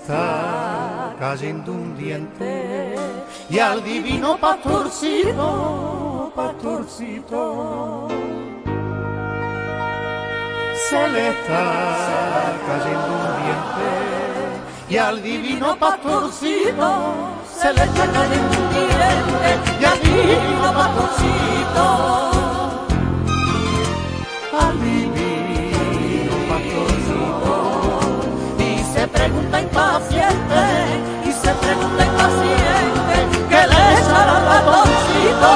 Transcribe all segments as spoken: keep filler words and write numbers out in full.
está cayendo un diente y al divino pastorcito, pastorcito, se le está cayendo un diente y al divino pastorcito, se le está cayendo un diente y al divino pastorcito, al divino pastorcito, y se pregunta impaciente, y se pregunta impaciente, ¿qué le echará el pastorcito?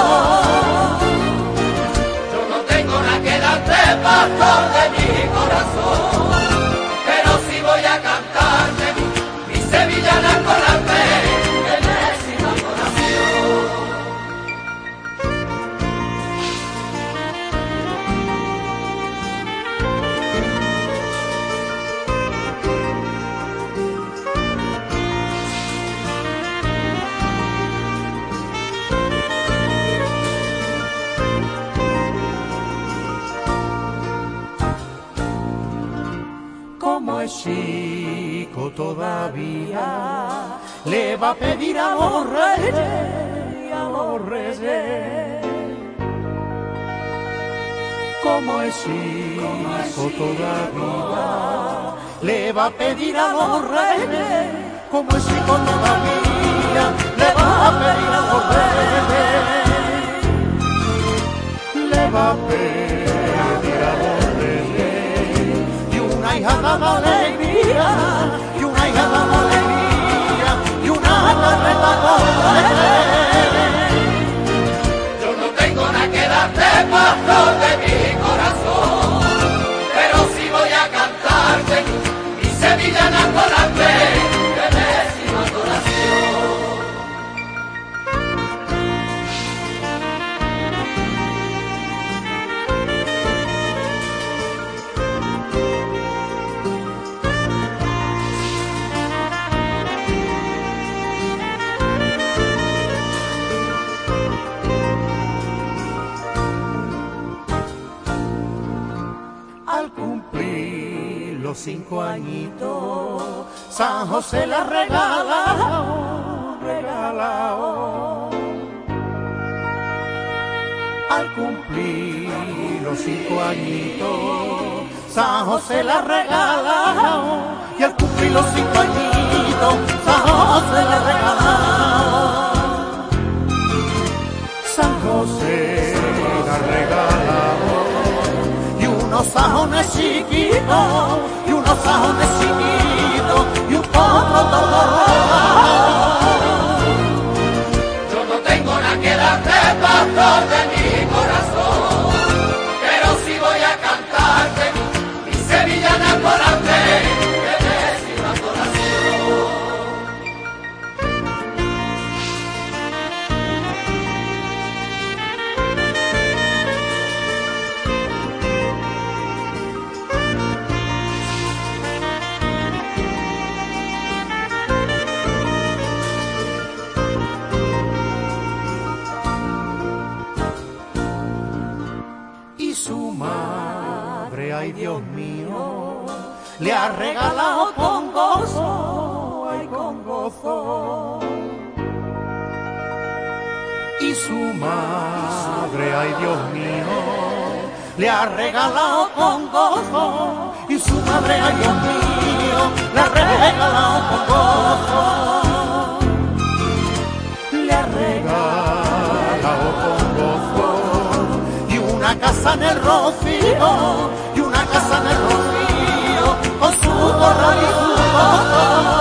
Yo no tengo nada que darte, pastor de mi corazón, pero sí voy a cantarte mi sevillana con la fe de décima corazón. Como es chico todavía, le va a pedir a los reyes, a los reyes. Como es chico todavía, le va a pedir a los reyes. Como es chico todavía, le va a pedir a los reyes. Le va a pedir a los una hija de alegría, y una hija de alegría, y una carreta con Yo no tengo nada que darte, pastor de mi corazón, pero sí voy a cantarte mi sevillana con la fe de décima corazón. Al cumplir los cinco añitos, San José le ha regalado, regalado. Al cumplir los cinco añitos, San José le ha regalado. Y al cumplir los cinco añitos, San José le ha regalado. San José le ha regalado unos sajones chiquitos, y unos sajones chiquitos, y un poco todo. Yo no tengo nada que darte, pastor de mi corazón, pero sí voy a cantarte mi sevillana con la fe de décima corazón. Su madre, ay Dios mío, le ha regalado con gozo, ay con gozo. Y su madre, ay Dios mío, le ha regalado con gozo. Y su madre, ay Dios mío, le ha regalado con gozo. Le ha regalado con gozo una casa en el Rocío, y una casa en el Rocío, con su corral y su pozo.